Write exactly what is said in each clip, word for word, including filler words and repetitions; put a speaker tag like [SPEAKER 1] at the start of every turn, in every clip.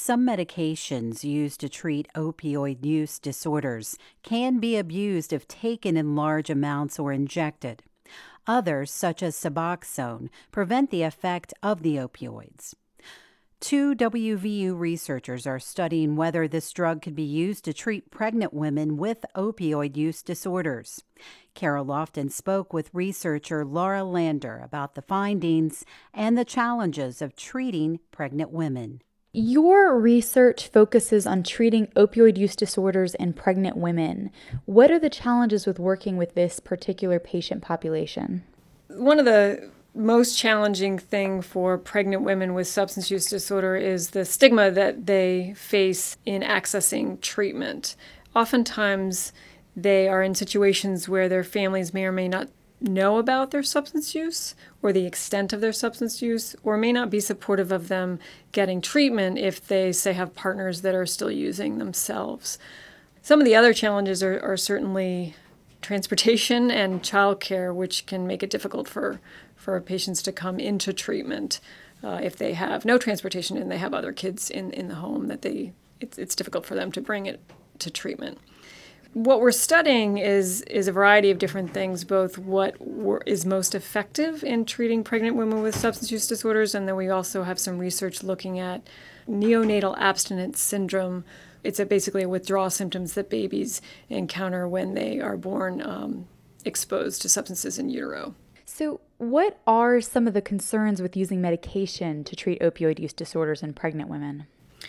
[SPEAKER 1] Some medications used to treat opioid use disorders can be abused if taken in large amounts or injected. Others, such as Suboxone, prevent the effect of the opioids. Two W V U researchers are studying whether this drug could be used to treat pregnant women with opioid use disorders. Carol Lofton spoke with researcher Laura Lander about the findings and the challenges of treating pregnant women.
[SPEAKER 2] Your research focuses on treating opioid use disorders in pregnant women. What are the challenges with working with this particular patient population?
[SPEAKER 3] One of the most challenging thing for pregnant women with substance use disorder is the stigma that they face in accessing treatment. Oftentimes, they are in situations where their families may or may not know about their substance use or the extent of their substance use, or may not be supportive of them getting treatment if they, say, have partners that are still using themselves. Some of the other challenges are, are certainly transportation and childcare, which can make it difficult for, for patients to come into treatment uh, if they have no transportation and they have other kids in, in the home that they it's, it's difficult for them to bring it to treatment. What we're studying is is a variety of different things, both what is most effective in treating pregnant women with substance use disorders, and then we also have some research looking at neonatal abstinence syndrome. It's a, basically a withdrawal symptoms that babies encounter when they are born um, exposed to substances in utero.
[SPEAKER 2] So what are some of the concerns with using medication to treat opioid use disorders in pregnant women?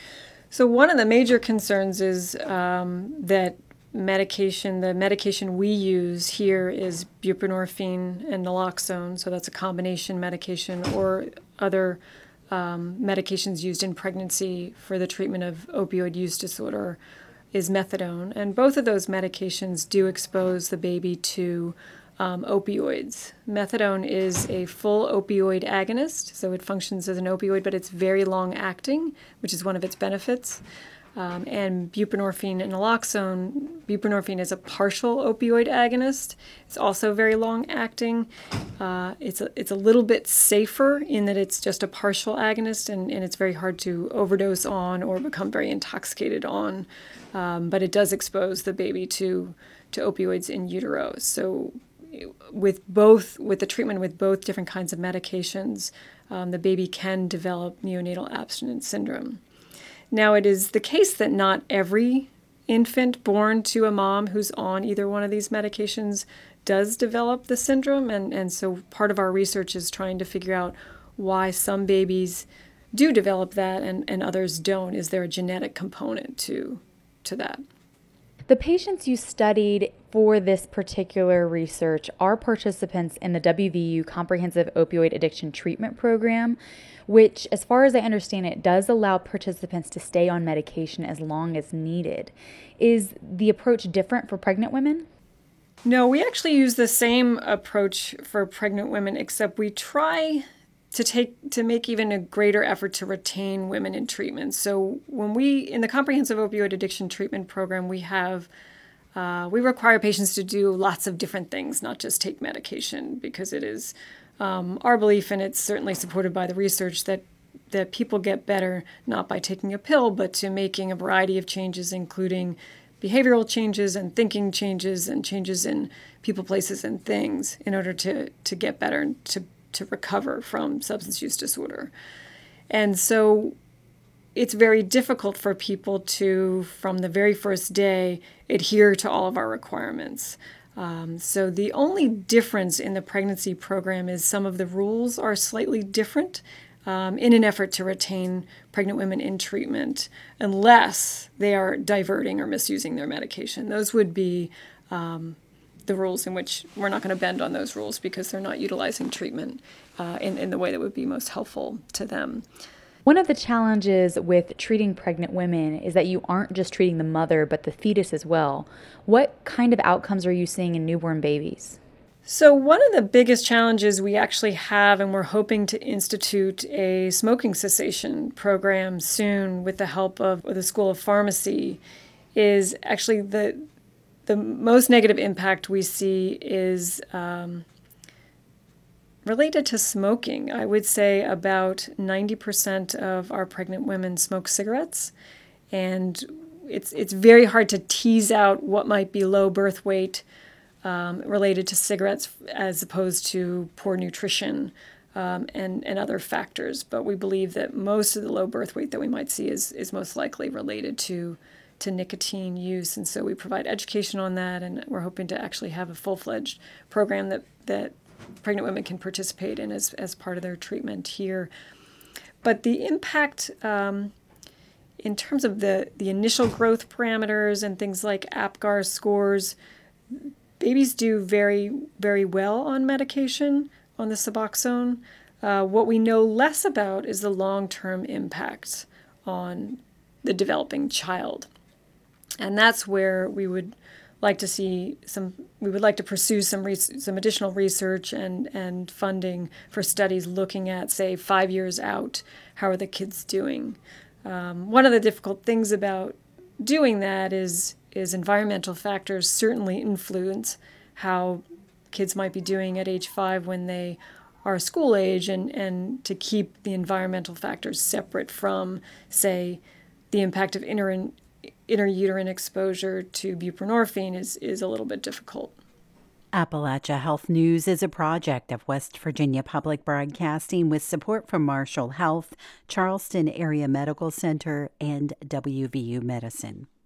[SPEAKER 3] So one of the major concerns is um, that medication, the medication we use here is buprenorphine and naloxone, so that's a combination medication, or other um, medications used in pregnancy for the treatment of opioid use disorder is methadone. And both of those medications do expose the baby to um, opioids. Methadone is a full opioid agonist, so it functions as an opioid, but it's very long acting, which is one of its benefits. Um, and buprenorphine and naloxone, buprenorphine is a partial opioid agonist. It's also very long acting. Uh, it's, a, it's a little bit safer in that it's just a partial agonist, and, and it's very hard to overdose on or become very intoxicated on. Um, but it does expose the baby to, to opioids in utero. So with both, with the treatment with both different kinds of medications, um, the baby can develop neonatal abstinence syndrome. Now, it is the case that not every infant born to a mom who's on either one of these medications does develop the syndrome, and, and so part of our research is trying to figure out why some babies do develop that and, and others don't. Is there a genetic component to, to that?
[SPEAKER 2] The patients you studied for this particular research are participants in the W V U Comprehensive Opioid Addiction Treatment Program, which, as far as I understand it, does allow participants to stay on medication as long as needed. Is the approach different for pregnant women?
[SPEAKER 3] No, we actually use the same approach for pregnant women, except we try to take to make even a greater effort to retain women in treatment. So when we, in the Comprehensive Opioid Addiction Treatment Program, we have, uh, we require patients to do lots of different things, not just take medication, because it is um, our belief, and it's certainly supported by the research, that that people get better not by taking a pill, but to making a variety of changes, including behavioral changes and thinking changes and changes in people, places, and things in order to, to get better and to to recover from substance use disorder. And so it's very difficult for people to, from the very first day, adhere to all of our requirements. Um, so the only difference in the pregnancy program is some of the rules are slightly different um, in an effort to retain pregnant women in treatment, unless they are diverting or misusing their medication. Those would be um, the rules in which we're not going to bend on those rules because they're not utilizing treatment uh, in, in the way that would be most helpful to them.
[SPEAKER 2] One of the challenges with treating pregnant women is that you aren't just treating the mother, but the fetus as well. What kind of outcomes are you seeing in newborn babies?
[SPEAKER 3] So one of the biggest challenges we actually have, and we're hoping to institute a smoking cessation program soon with the help of the School of Pharmacy, is actually the the most negative impact we see is um, Related to smoking, I would say about ninety percent of our pregnant women smoke cigarettes, and it's it's very hard to tease out what might be low birth weight um, related to cigarettes as opposed to poor nutrition um, and, and other factors. But we believe that most of the low birth weight that we might see is, is most likely related to to nicotine use, and so we provide education on that, and we're hoping to actually have a full-fledged program that that pregnant women can participate in as, as part of their treatment here. But the impact um, in terms of the, the initial growth parameters and things like APGAR scores, babies do very, very well on medication, on the Suboxone. Uh, what we know less about is the long-term impact on the developing child. And that's where we would like to see some, we would like to pursue some res- some additional research and, and funding for studies looking at, say, five years out, how are the kids doing? Um, one of the difficult things about doing that is, is environmental factors certainly influence how kids might be doing at age five when they are school age, and, and to keep the environmental factors separate from, say, the impact of inter- intrauterine exposure to buprenorphine is, is a little bit difficult.
[SPEAKER 1] Appalachia Health News is a project of West Virginia Public Broadcasting with support from Marshall Health, Charleston Area Medical Center, and W V U Medicine.